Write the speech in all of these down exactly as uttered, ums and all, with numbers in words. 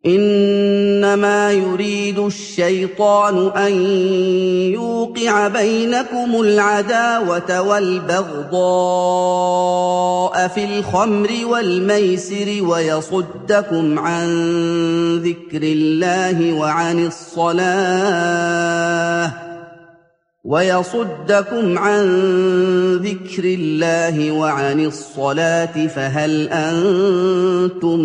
إنما يريد الشيطان أن يوقع بينكم العداوة والبغضاء في الخمر والميسر ويصدكم عن ذكر الله وعن الصلاة ويصدكم عن ذكر الله وعن الصلاة فهل أنتم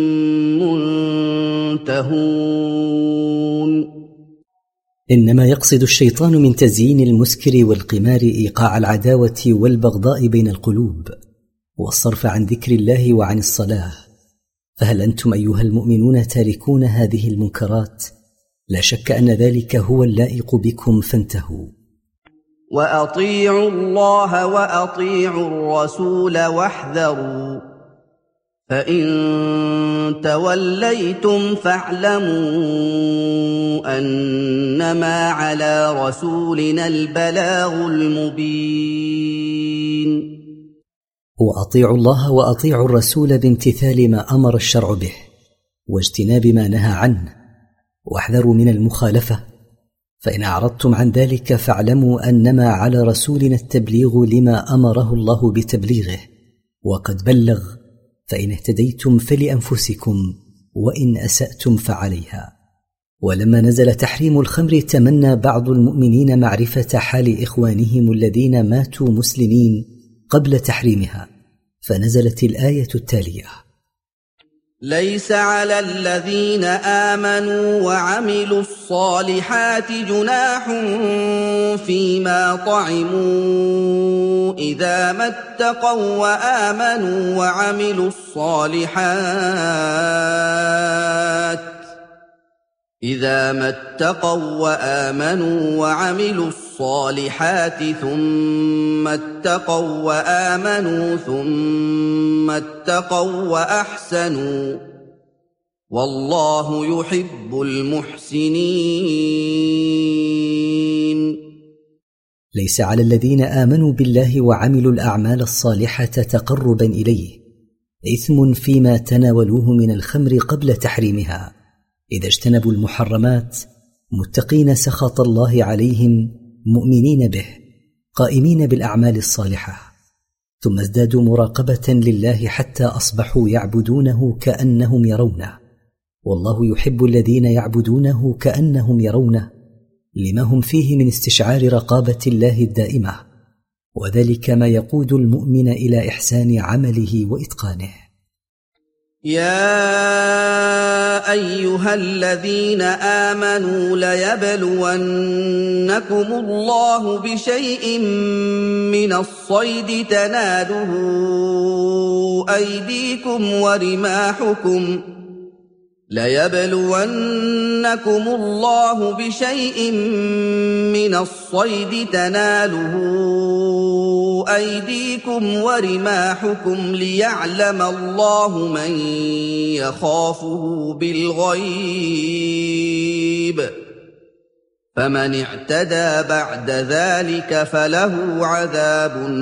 منتهون؟ إنما يقصد الشيطان من تزيين المسكر والقمار إيقاع العداوة والبغضاء بين القلوب والصرف عن ذكر الله وعن الصلاة. فهل أنتم أيها المؤمنون تاركون هذه المنكرات؟ لا شك أن ذلك هو اللائق بكم فانتهوا. وأطيعوا الله وأطيعوا الرسول واحذروا فإن توليتم فاعلموا أنما على رسولنا البلاغ المبين. وأطيعوا الله وأطيعوا الرسول بامتثال ما أمر الشرع به واجتناب ما نهى عنه، واحذروا من المخالفة، فإن أعرضتم عن ذلك فاعلموا أنما على رسولنا التبليغ لما أمره الله بتبليغه، وقد بلغ، فإن اهتديتم فلأنفسكم وإن أسأتم فعليها. ولما نزل تحريم الخمر تمنى بعض المؤمنين معرفة حال إخوانهم الذين ماتوا مسلمين قبل تحريمها، فنزلت الآية التالية: ليس على الذين آمنوا وعملوا الصالحات جناح فيما طعموا إذا ما اتقوا وآمنوا وعملوا الصالحات إذا ما اتقوا وآمنوا وعملوا الصالحات ثم اتقوا وآمنوا ثم اتقوا وأحسنوا والله يحب المحسنين. ليس على الذين آمنوا بالله وعملوا الأعمال الصالحة تقربا إليه إثم فيما تناولوه من الخمر قبل تحريمها إذا اجتنبوا المحرمات متقين سخط الله عليهم مؤمنين به قائمين بالأعمال الصالحة، ثم ازدادوا مراقبة لله حتى أصبحوا يعبدونه كأنهم يرونه، والله يحب الذين يعبدونه كأنهم يرونه لما هم فيه من استشعار رقابة الله الدائمة، وذلك ما يقود المؤمن إلى إحسان عمله وإتقانه. يا أيها الذين آمنوا ليبلونكم الله بشيء من الصيد تناله أيديكم ورماحكم ليبلونكم الله بشيء من الصيد تناله أيديكم ورماحكم ليعلم الله من يخافه بالغيب فمن اعتدى بعد ذلك فله عذاب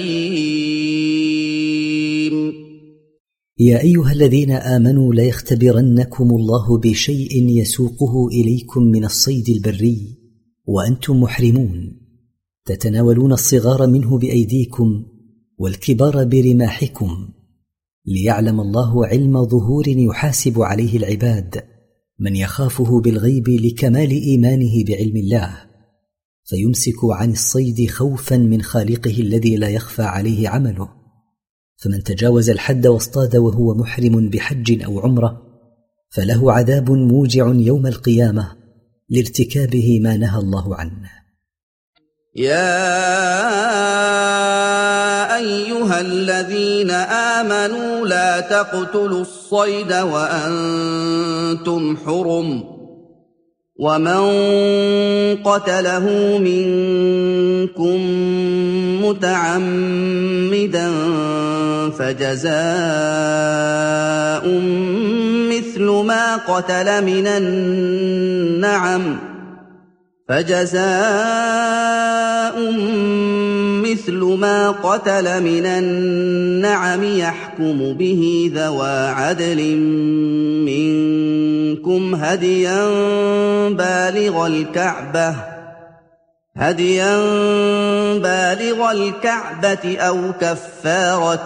أليم. يا أيها الذين آمنوا ليختبرنكم الله بشيء يسوقه إليكم من الصيد البري وأنتم محرمون، تتناولون الصغار منه بأيديكم والكبار برماحكم، ليعلم الله علم ظهور يحاسب عليه العباد من يخافه بالغيب لكمال إيمانه بعلم الله، فيمسك عن الصيد خوفا من خالقه الذي لا يخفى عليه عمله. فمن تجاوز الحد واصطاد وهو محرم بحج أو عمرة فله عذاب موجع يوم القيامة لارتكابه ما نهى الله عنه. يا أيها الذين آمنوا لا تقتلوا الصيد وأنتم حرم، ومن قتله منكم متعمدا فجزاء مثل ما قتل من النعم فجزاء مثل ما قتل من النعم يحكم به ذوى عدل منكم منكم هديا بالغ الكعبة هديا بالغ الكعبة أو كفارة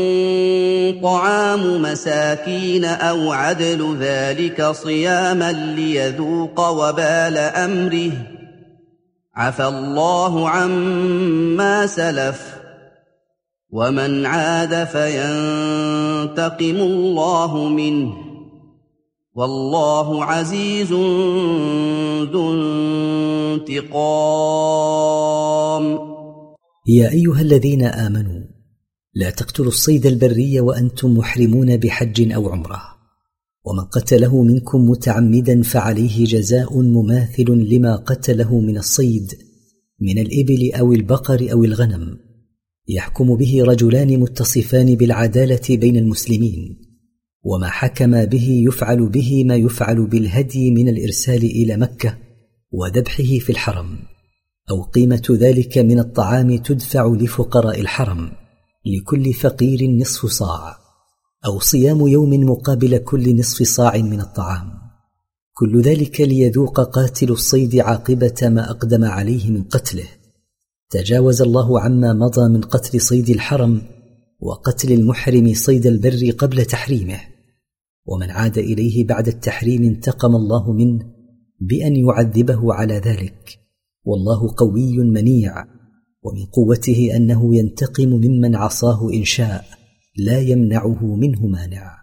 طعام مساكين أو عدل ذلك صياما ليذوق وبال أمره عفى الله عما سلف ومن عاد فينتقم الله منه والله عزيز ذو انتقام. يا أيها الذين آمنوا لا تقتلوا الصيد البري وأنتم محرمون بحج أو عمرة، ومن قتله منكم متعمدا فعليه جزاء مماثل لما قتله من الصيد من الإبل أو البقر أو الغنم، يحكم به رجلان متصفان بالعدالة بين المسلمين، وما حكم به يفعل به ما يفعل بالهدي من الإرسال إلى مكة وذبحه في الحرم، أو قيمة ذلك من الطعام تدفع لفقراء الحرم لكل فقير نصف صاع، أو صيام يوم مقابل كل نصف صاع من الطعام، كل ذلك ليذوق قاتل الصيد عاقبة ما أقدم عليه من قتله. تجاوز الله عما مضى من قتل صيد الحرم وقتل المحرم صيد البر قبل تحريمه، ومن عاد إليه بعد التحريم انتقم الله منه بأن يعذبه على ذلك، والله قوي منيع، ومن قوته أنه ينتقم ممن عصاه إن شاء لا يمنعه منه مانع.